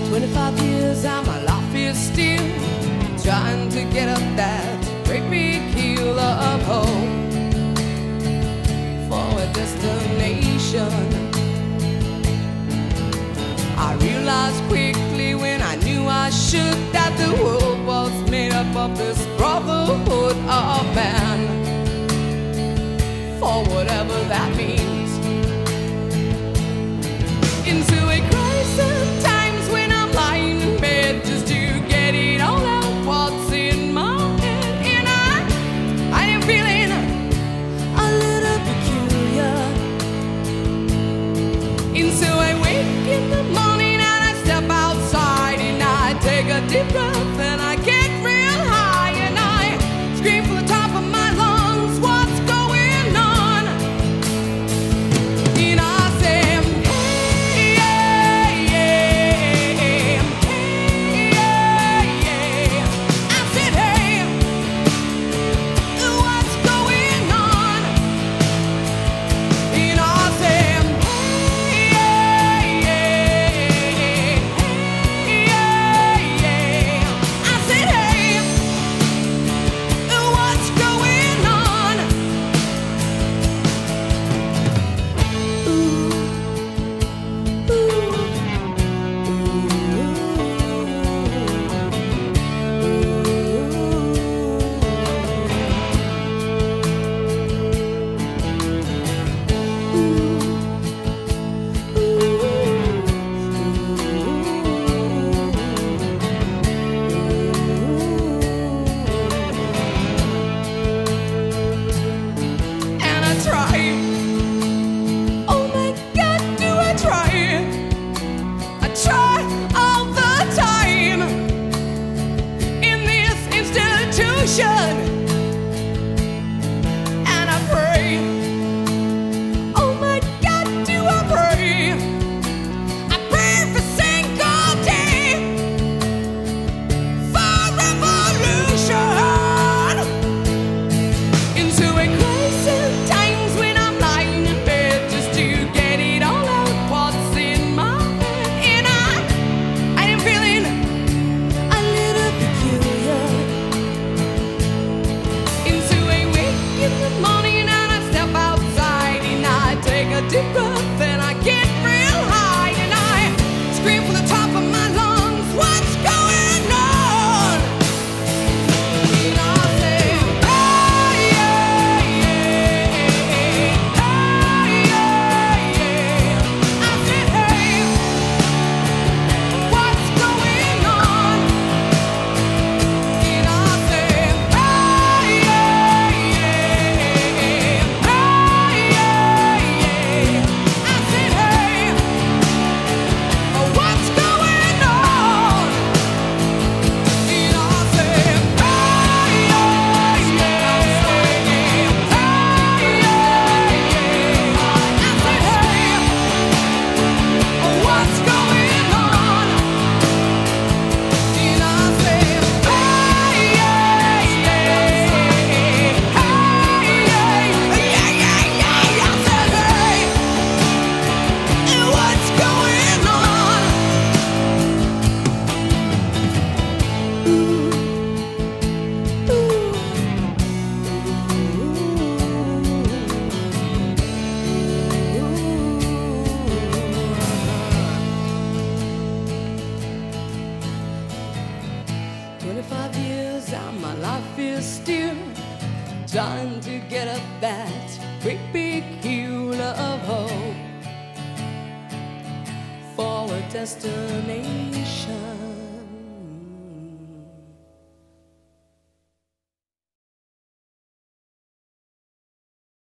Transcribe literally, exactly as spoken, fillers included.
twenty-five years and my life is still trying to get up that great big hill of hope for a destination. I realized quickly when I knew I should that the world was made up of this brotherhood of man, for whatever that means. Into a crisis times when I'm lying in bed just to get it all out what's in my head, and I I am feeling a little peculiar. And so I wake in the morning and I step outside and I take a deep breath and I get real high and I scream from the top of my lungs, what's going on? And I say, hey, yeah, yeah, hey, yeah, yeah. I said, hey, what's going on? And I said, hey, yeah, yeah, hey, yeah, yeah. I said, hey, what's going on? And I try. Oh my God, do I try? I try all the time in this institution, and I pray. Oh my God, do I pray? I pray every single day for revolution. Into a crisis times when I'm lying in bed just to get it all out what's in my head, and I I am feeling a little peculiar. Into a wake in the morning and I step outside and I take a deep breath and I get real high and I scream from the top of my lungs, what's going on? And I say, hey, yeah, yeah, hey, yeah, yeah. I said, hey, what's going on? And I say, hey, yeah, yeah, hey, yeah, yeah. I said, hey, what's going on? And I said, hey, yeah, yeah, hey, yeah, yeah. I said, hey, what's going on? And I said, hey, yeah, yeah, hey, yeah, yeah, yeah. I said, hey, what's going on? twenty-five years and my life is still trying to get up that great big hill of hope for a destination.